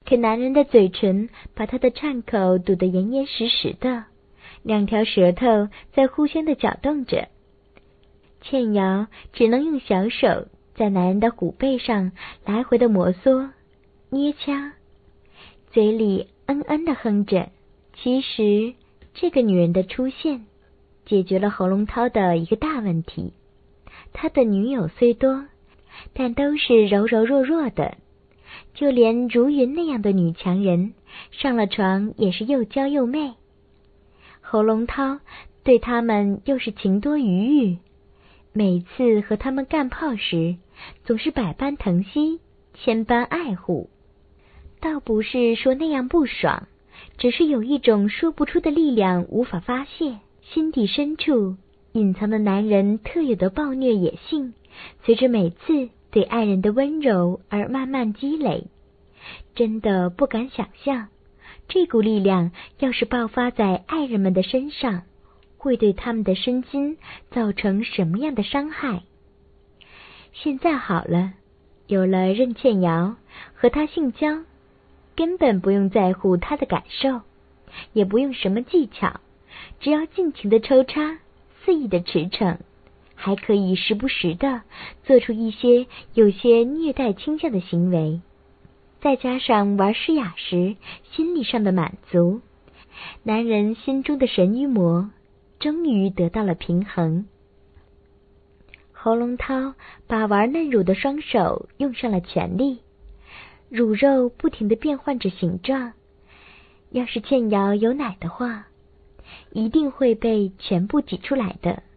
可男人的嘴唇把他的颤口堵得严严实实的，两条舌头在互相的搅动着。倩瑶只能用小手在男人的虎背上来回的摩挲、捏掐，嘴里地哼着。其实这个女人的出现解决了侯龙涛的一个大问题，他的女友虽多，但都是柔柔弱弱的，就连如云那样的女强人上了床也是又娇又媚。侯龙涛对他们又是情多于欲，每次和他们干炮时总是百般疼惜，千般爱护。倒不是说那样不爽，只是有一种说不出的力量无法发泄，心底深处隐藏的男人特有的暴虐野性，随着每次对爱人的温柔而慢慢积累。真的不敢想象，这股力量要是爆发在爱人们的身上，会对他们的身心造成什么样的伤害。现在好了，有了任倩瑶，和他性交，根本不用在乎他的感受，也不用什么技巧，只要尽情的抽插，肆意的驰骋，还可以时不时的做出一些有些虐待倾向的行为，再加上玩诗雅时心理上的满足，男人心中的神与魔终于得到了平衡。侯龙涛把玩嫩乳的双手用上了全力，乳肉不停地变换着形状，要是倩瑶有奶的话，一定会被全部挤出来的。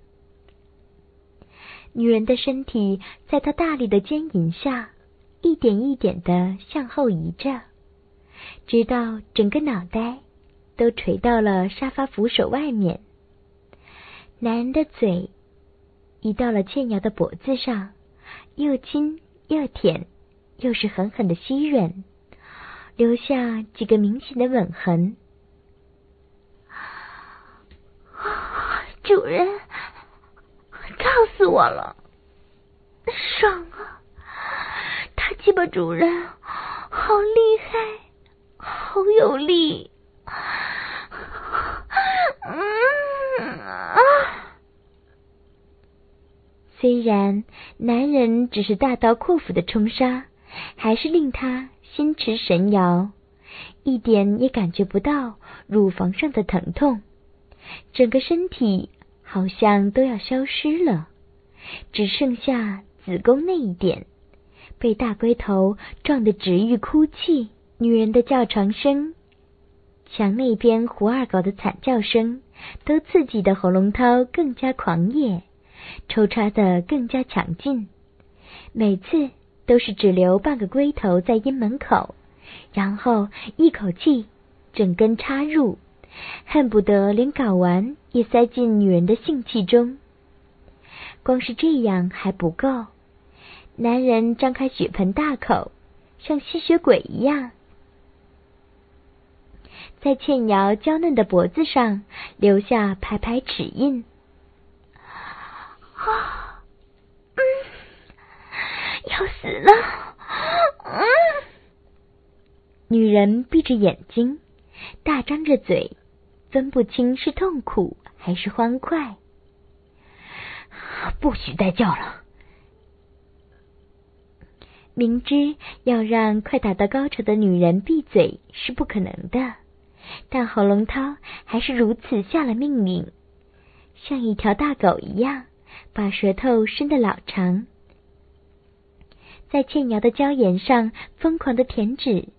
女人的身体在她大力的牵引下，一点一点地向后移着，直到整个脑袋都垂到了沙发扶手外面。男人的嘴移到了倩瑶的脖子上，又亲又甜，又是狠狠的吸吮，留下几个明显的吻痕。 主人，操死我了，爽啊！他鸡巴主人好厉害，好有力。 虽然男人只是大刀阔斧的冲杀，还是令他心驰神摇，一点也感觉不到乳房上的疼痛，整个身体好像都要消失了，只剩下子宫那一点，被大龟头撞得直欲哭泣。女人的叫床声，墙那边胡二狗的惨叫声，都刺激的侯龙涛更加狂野，抽插得更加强劲，每次都是只留半个龟头在阴门口，然后一口气整根插入，恨不得连睾丸也塞进女人的性器中。光是这样还不够，男人张开血盆大口，像吸血鬼一样，在倩瑶娇嫩的脖子上留下排排齿印。 要死了！ 女人闭着眼睛，大张着嘴，分不清是痛苦还是欢快。 不许再叫了！ 明知要让快达到高潮的女人闭嘴是不可能的，但侯龙涛还是如此下了命令，像一条大狗一样，把舌头伸得老长，在倩瑶的娇颜上疯狂的舔舐，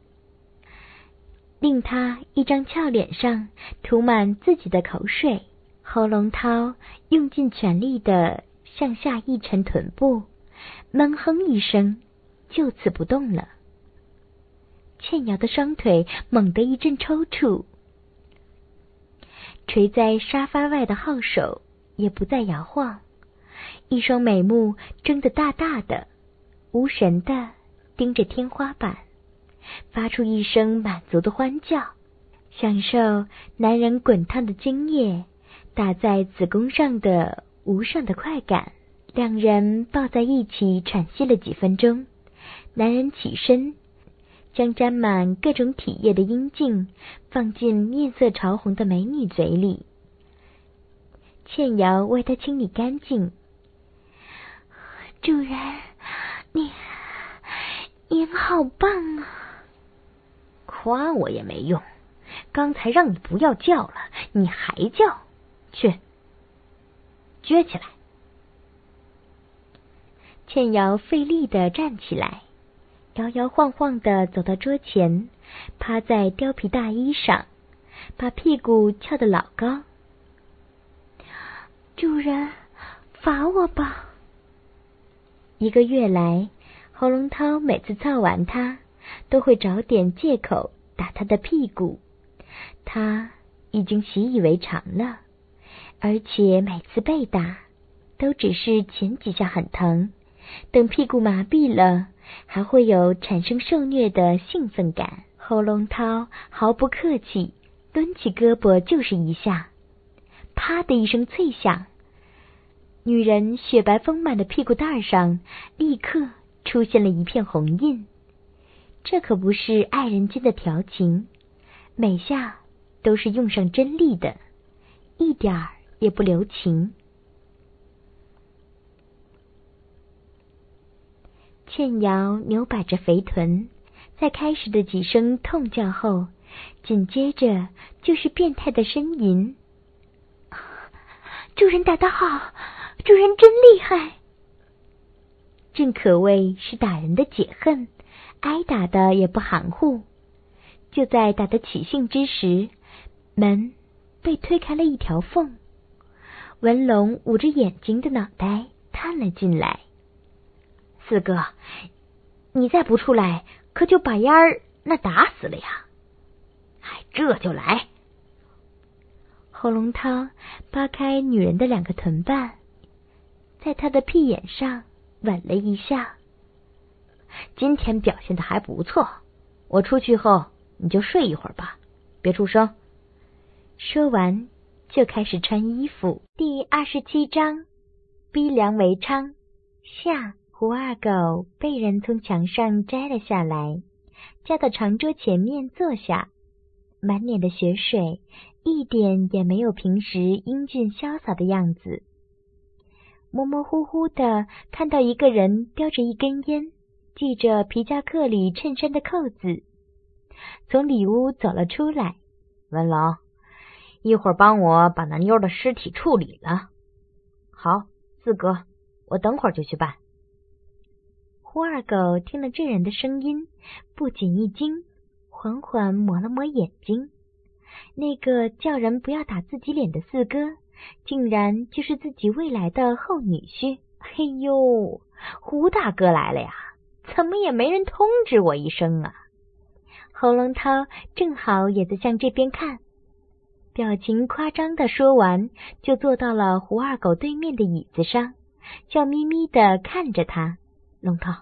令她一张俏脸上涂满自己的口水。侯龙涛用尽全力的向下一沉臀部，闷哼一声，就此不动了。倩瑶的双腿猛地一阵抽搐，垂在沙发外的号手也不再摇晃，一双美目睁得大大的，无神的盯着天花板，发出一声满足的欢叫，享受男人滚烫的精液打在子宫上的无上的快感。两人抱在一起喘息了几分钟，男人起身， 将沾满各种体液的阴茎放进面色潮红的美女嘴里。倩瑶为她清理干净。 主人，您好棒啊！ 夸我也没用，刚才让你不要叫了，你还叫，去，撅起来。 倩瑶费力地站起来，摇摇晃晃地走到桌前，趴在貂皮大衣上，把屁股翘得老高。 主人，罚我吧。 1个月来，侯龙涛每次操完他，都会找点借口打他的屁股，他已经习以为常了，而且每次被打都只是前几下很疼，等屁股麻痹了，还会有产生受虐的兴奋感。侯龙涛毫不客气，抡起胳膊就是一下，啪的一声脆响，女人雪白丰满的屁股蛋上立刻出现了一片红印。这可不是爱人间的调情，每下都是用上真力的，一点儿也不留情。倩瑶扭摆着肥臀，在开始的几声痛叫后，紧接着就是变态的呻吟。 主人打得好，主人真厉害。 正可谓是打人的解恨，挨打的也不含糊。就在打得起兴之时，门被推开了一条缝，文龙捂着眼睛的脑袋探了进来。 四哥，你再不出来，可就把丫儿那打死了呀！这就来。 侯龙涛扒开女人的2个臀瓣，在她的屁眼上吻了一下。 今天表现的还不错，我出去后你就睡一会儿吧，别出声。 说完就开始穿衣服。第27章，逼良为娼下。胡二狗被人从墙上摘了下来，架到长桌前面坐下，满脸的血水，一点也没有平时英俊潇洒的样子。模模糊糊的看到一个人叼着一根烟，系着皮夹克里衬衫的扣子，从里屋走了出来。 文龙，一会儿帮我把那妞的尸体处理了。好，四哥，我等会儿就去办。 胡二狗听了这人的声音，不仅一惊，缓缓抹了抹眼睛。那个叫人不要打自己脸的四哥，竟然就是自己未来的后女婿。 嘿呦，胡大哥来了呀，怎么也没人通知我一声啊？ 侯龙涛正好也在向这边看，表情夸张的说完，就坐到了胡二狗对面的椅子上，笑眯眯的看着他。 龙涛，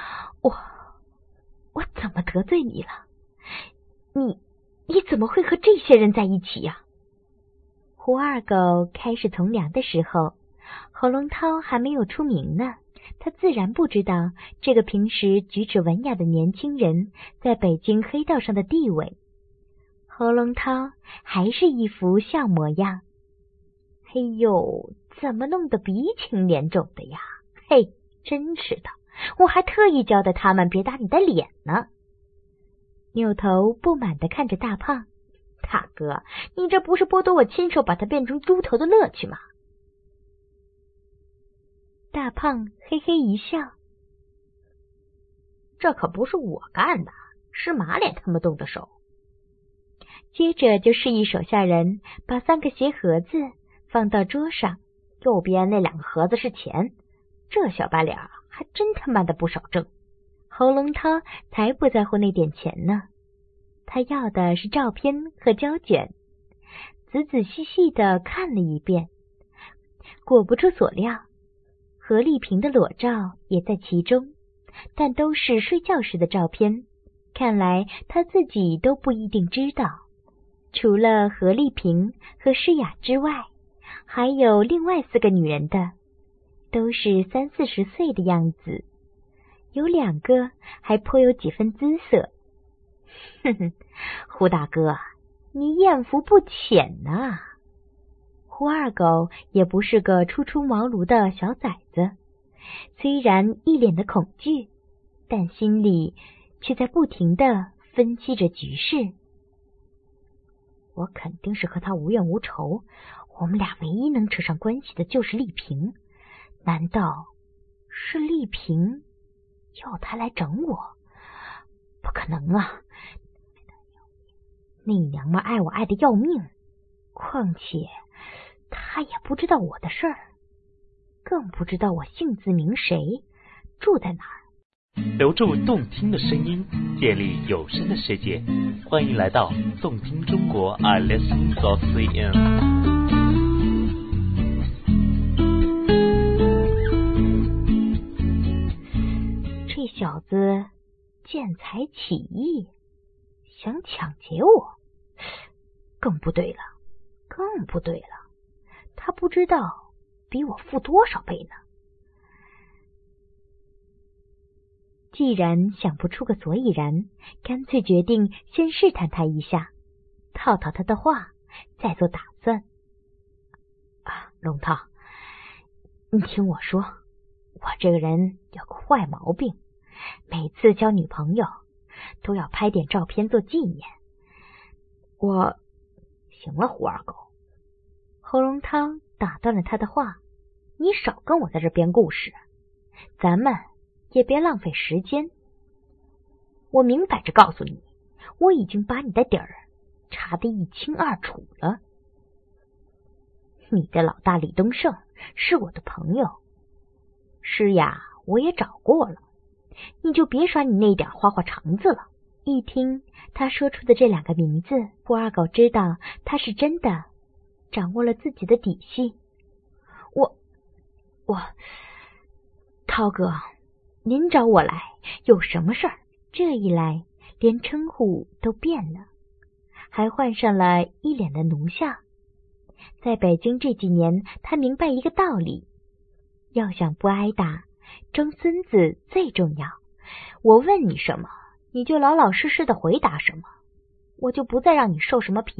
我怎么得罪你了？你怎么会和这些人在一起呀？ 胡二狗开始从良的时候，侯龙涛还没有出名呢，他自然不知道这个平时举止文雅的年轻人在北京黑道上的地位。侯龙涛还是一副笑模样。 嘿呦，怎么弄得鼻青脸肿的呀？嘿，真是的，我还特意交代他们别打你的脸呢。 扭头不满地看着大胖， 大哥，你这不是剥夺我亲手把它变成猪头的乐趣吗？ 大胖嘿嘿一笑， 这可不是我干的，是马脸他们动的手。 接着就示意手下人把3个鞋盒子放到桌上， 右边那2个盒子是钱，这小白脸还真他妈的不少挣。 侯龙涛才不在乎那点钱呢，他要的是照片和胶卷，仔仔细细的看了一遍，果不出所料，何丽萍的裸照也在其中，但都是睡觉时的照片，看来他自己都不一定知道。除了何丽萍和诗雅之外，还有另外4个女人的，都是30-40岁的样子，有2个还颇有几分姿色， 哼哼，胡大哥，你艳福不浅呐。胡二狗也不是个初出茅庐的小崽子，虽然一脸的恐惧，但心里却在不停地分析着局势。我肯定是和他无怨无仇，我们俩唯一能扯上关系的就是丽萍。难道是丽萍要他来整我？不可能啊！那娘们爱我爱得要命，况且她也不知道我的事儿，更不知道我姓字名谁，住在哪儿。 留住动听的声音，建立有声的世界，欢迎来到动听中国iListen.cn。 这小子见财起意，想抢劫我，更不对了，他不知道比我富多少倍呢。既然想不出个所以然，干脆决定先试探他一下，套他的话，再做打算。龙涛，你听我说，我这个人有个坏毛病，每次交女朋友都要拍点照片做纪念。行了，胡二狗。侯龙涛打断了他的话，你少跟我在这编故事，咱们也别浪费时间。我明摆着告诉你，我已经把你的底儿查得一清二楚了。你的老大李东胜是我的朋友，诗雅我也找过了，你就别耍你那点花花肠子了。一听他说出的这两个名字，胡二狗知道他是真的掌握了自己的底细。涛哥，您找我来有什么事儿？这一来连称呼都变了，还换上了一脸的奴相。在北京这几年，他明白一个道理，要想不挨打，装孙子最重要。我问你什么，你就老老实实的回答什么，我就不再让你受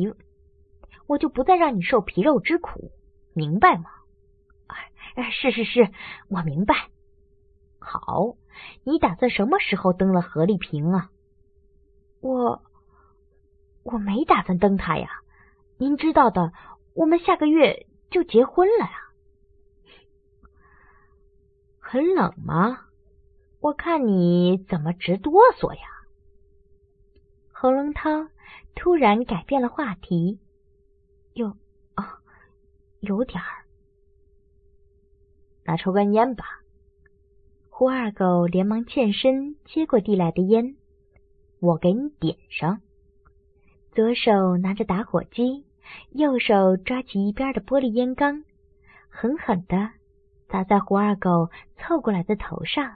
皮肉之苦，明白吗？是，我明白。好，你打算什么时候登了何丽萍啊？我没打算登她呀，您知道的，我们下个月就结婚了呀。很冷吗？我看你怎么直哆嗦呀？侯龙涛突然改变了话题，有点儿。拿抽根烟吧。胡二狗连忙欠身接过递来的烟，我给你点上。左手拿着打火机，右手抓起一边的玻璃烟缸，狠狠地砸在胡二狗凑过来的头上。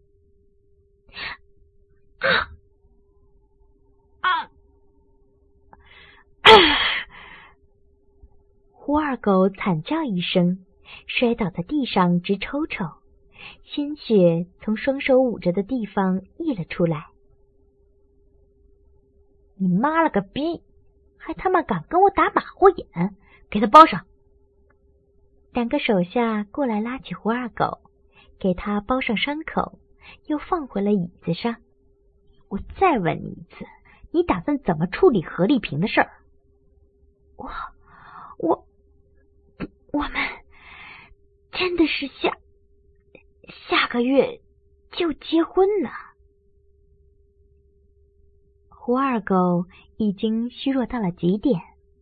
胡二狗惨叫一声，摔倒在地上直抽抽，鲜血从双手捂着的地方溢了出来。你妈了个逼，还他妈敢跟我打马虎眼，给他包上。两个手下过来拉起胡二狗，给他包上伤口，又放回了椅子上。我再问你一次，你打算怎么处理何丽萍的事儿？我们真的是下个月就结婚呢。胡二狗已经虚弱到了极点。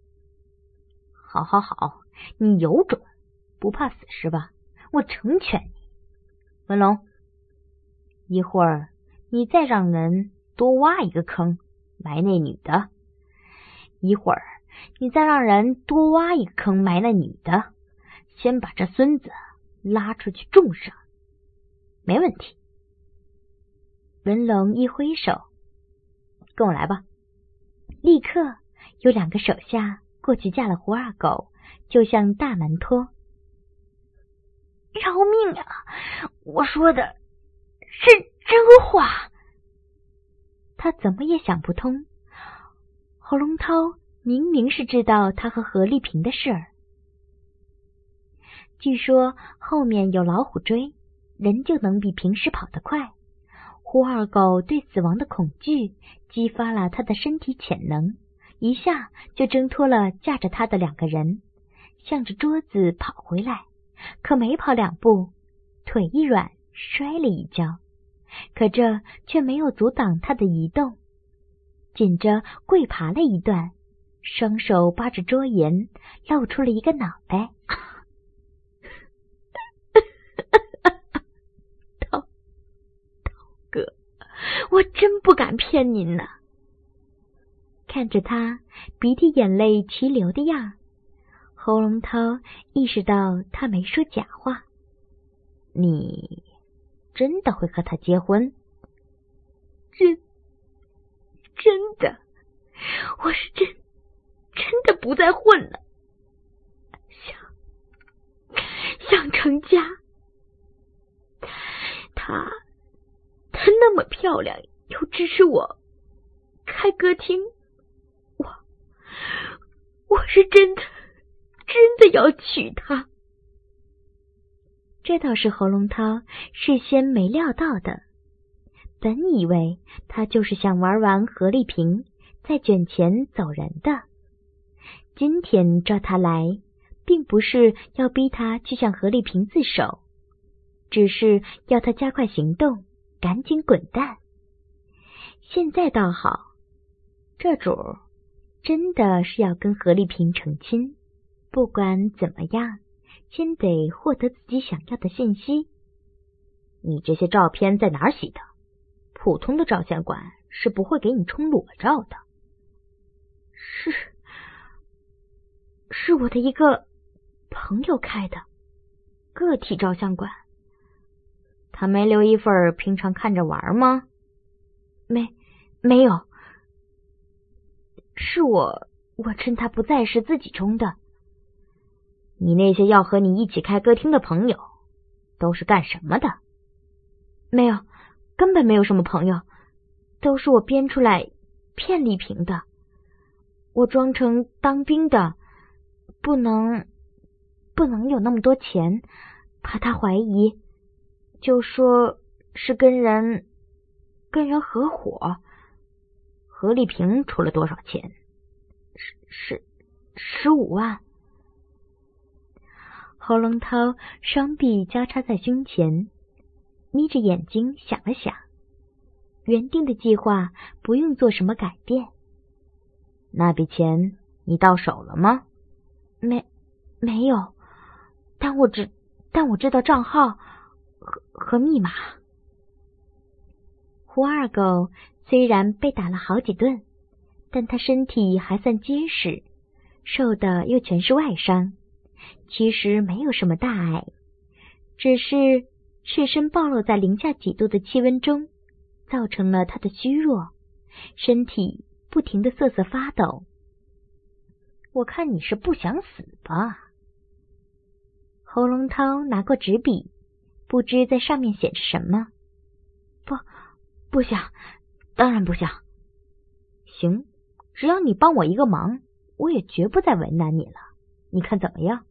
好，你有种，不怕死是吧？我成全你。文龙，一会儿你再让人多挖一个坑埋那女的，一会儿你再让人多挖一个坑埋那女的，先把这孙子拉出去种上，没问题。文龙一挥手，跟我来吧。立刻有两个手下过去架了胡二狗，就向大门拖。 饶命啊！我说的是真话。 他怎么也想不通，侯龙涛明明是知道他和何丽萍的事儿。据说后面有老虎追，人就能比平时跑得快。胡二狗对死亡的恐惧激发了他的身体潜能，一下就挣脱了架着他的2个人，向着桌子跑回来。可没跑2步，腿一软，摔了一跤。可这却没有阻挡他的移动，紧着跪爬了一段，双手扒着桌沿，露出了一个脑袋。 涛哥，我真不敢骗您呢。 看着他鼻涕眼泪齐流的样，侯龙涛意识到他没说假话。 你真的会和他结婚？ 真的，我是真的不再混了，想成家。她那么漂亮，又支持我开歌厅，我是真的要娶她。 这倒是侯龙涛事先没料到的，本以为他就是想玩完何丽萍再卷钱走人的。今天召他来，并不是要逼他去向何丽萍自首，只是要他加快行动，赶紧滚蛋。现在倒好，这主儿真的是要跟何丽萍成亲，不管怎么样，先得获得自己想要的信息。 你这些照片在哪儿洗的？普通的照相馆是不会给你冲裸照的。 是我的一个朋友开的个体照相馆。 他没留一份平常看着玩吗？ 没有，是我趁他不在时自己冲的。 你那些要和你一起开歌厅的朋友都是干什么的？ 没有，根本没有什么朋友，都是我编出来骗丽萍的。我装成当兵的，不能有那么多钱，怕他怀疑，就说是跟人合伙。 何丽萍出了多少钱 ？15万。 侯龙涛双臂交叉在胸前，眯着眼睛想了想，原定的计划不用做什么改变。 那笔钱你到手了吗？ 没有，但我知道账号和密码。 胡二狗虽然被打了好几顿，但他身体还算结实，受的又全是外伤，其实没有什么大碍，只是赤身暴露在零下几度的气温中，造成了他的虚弱，身体不停的瑟瑟发抖。 我看你是不想死吧？ 侯龙涛拿过纸笔，不知在上面写着什么。 不想，当然不想。 行，只要你帮我一个忙，我也绝不再为难你了。你看怎么样？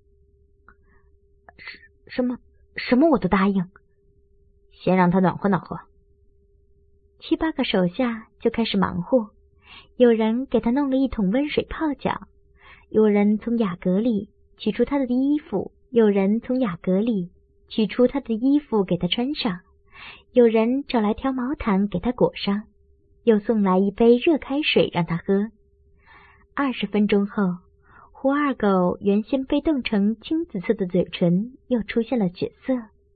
什么我都答应。 先让他暖和暖和。 7、8个手下就开始忙活，有人给他弄了一桶温水泡脚，有人从雅阁里取出他的衣服，有人从雅阁里取出他的衣服给他穿上，有人找来条毛毯给他裹上，又送来一杯热开水让他喝。20分钟后，胡二狗原先被冻成青紫色的嘴唇又出现了血色。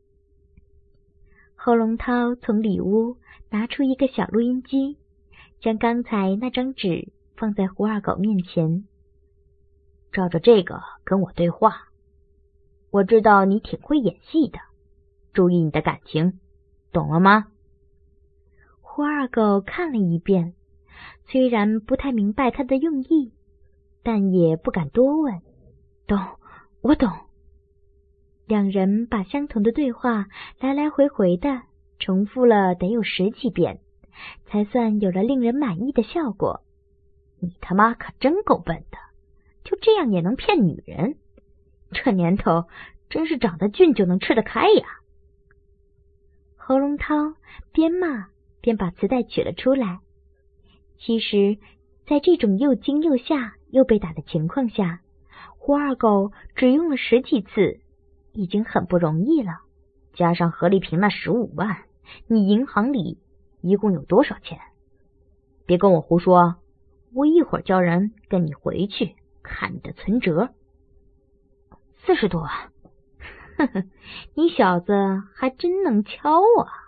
侯龙涛从里屋拿出一个小录音机，将刚才那张纸放在胡二狗面前。 照着这个跟我对话。我知道你挺会演戏的，注意你的感情，懂了吗？ 胡二狗看了一遍，虽然不太明白他的用意，但也不敢多问。 懂，我懂。 两人把相同的对话来来回回的重复了得有10几遍， 才算有了令人满意的效果。 你他妈可真够笨的，就这样也能骗女人？这年头真是长得俊就能吃得开呀！ 侯荣涛边骂边把磁带取了出来。其实在这种又惊又吓又被打的情况下，胡二狗只用了10几次已经很不容易了。 加上何丽萍那15万，你银行里一共有多少钱？别跟我胡说，我一会儿叫人跟你回去看你的存折。 40多万。 呵呵，你小子还真能敲啊！